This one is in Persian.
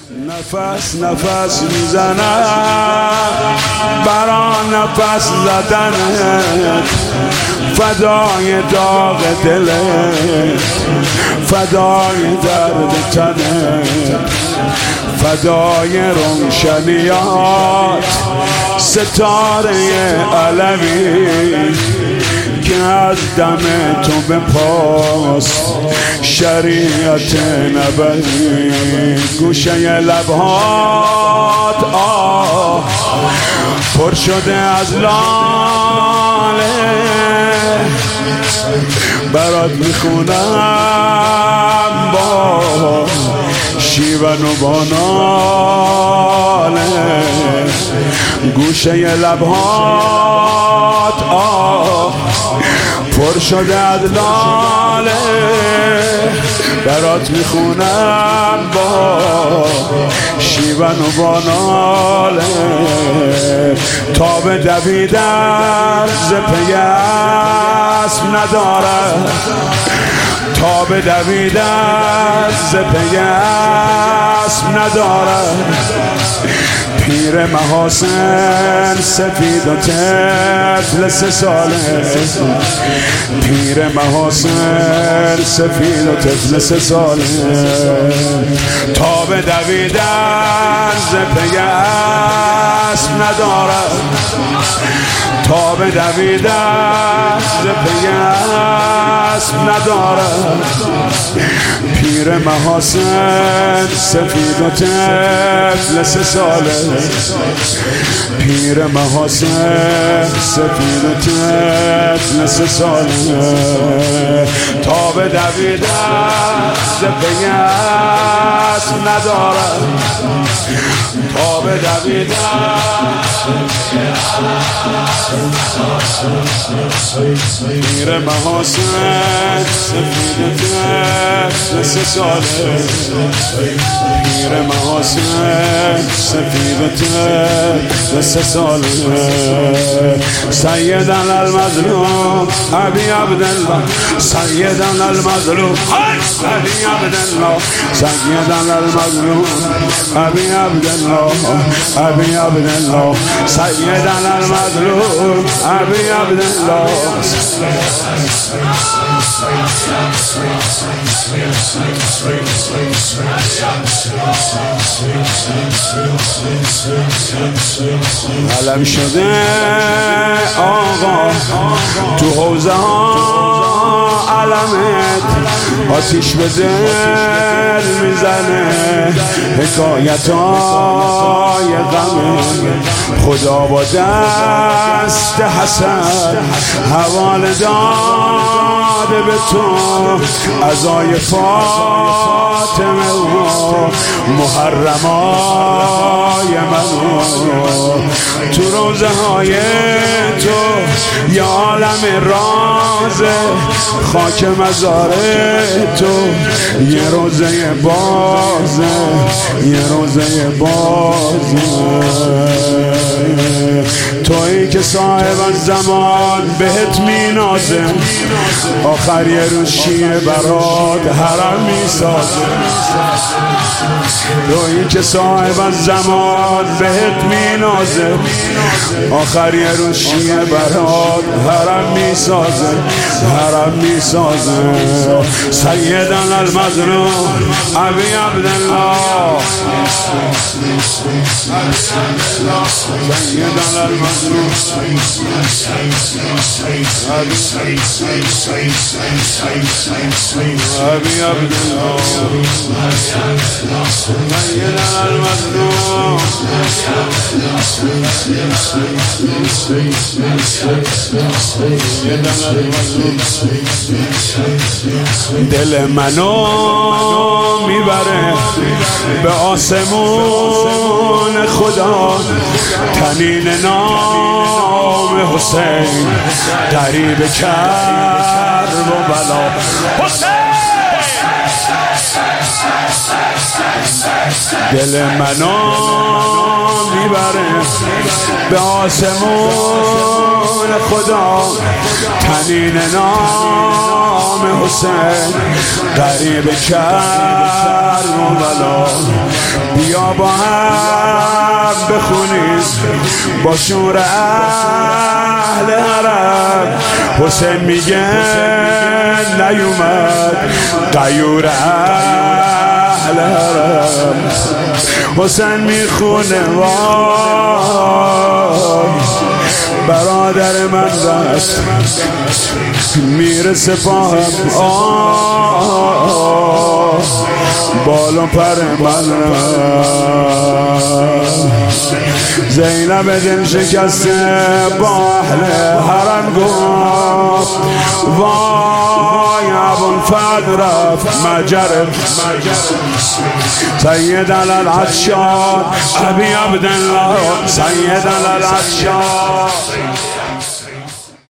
نفس نفس میزنم برا نفس زدنت، فدای داغ دلت، فدای درد تنت، فدای روشنیات ستاره علوی که از دم تو به پاس شریعت نبوی. گوشه لبهات پر شده از لاله، برات میخونم با شیون و با ناله. گوشه لبهات پر شده از لاله، برات میخونم با شیون و با ناله. تاب دویدن ز پی اسب ندارد، تاب دویدن ز پی اسب ندارد. پیر محاسن سفید و طفل 3 ساله، پیر محاسن سفید و طفل 3 ساله. تاب دویدن ز پی اسب ندارد، تاب دویدن ز پی اسب ندارد. پیر محاسن سفید و طفل 3 ساله، پیر محاسن سفید و طفل 3 ساله. تاب دویدن ز پی اسب ندارد، تاب دویدن پیر محاسن سفید و طفل 3 ساله، پیر محاسن سفید و طفل 3 ساله. سیدنا المظلوم ابی عبدالله، سیدنا المظلوم ابی عبدالله، سیدنا المظلوم ابی عبدالله، ابی عبدالله، سیدنا المظلوم ابی عبدالله. علم شده آقا تو حوزه ها علمت، آتیش به دل میزنه حکایتای غمت. خدا با دست حسن حواله داده به تو عزای فاطمه و محرمای منو. تو روزه های تو یا عالم رازه، خاک مزار تو یه روزه بازه، یه روزه بازه. تویی که صاحب زمان بهت مینازه، آخر یه روز شیعه برات حرم میسازه. تویی که صاحب زمان بهت مینازه، آخر یه روز شیعه برات حرم میسازه، حرم میسازه. سیدنا المظلوم ابی عبدالله، سیدنا المظلوم ابی عبدالله، سیدنا المظلوم. دل منو میبره به آسمون خدا، تنین نام حسین قریب کرب و بلا. دل منو میبره به آسمون خدا، تنین نام حسین قریب کرب و بلا. بیا بیا با هم بخونیم با شور اهل حرم. حسین میگه نیومد غیور اهل حرم. حسین میخونه وای برادر من رست میرسه پاهم بالا پر من زینب دل شکسته با اهل حرم گفت وای ابوالفضل رفت مجرم سید العطشان ابی عبدالله سید العطشان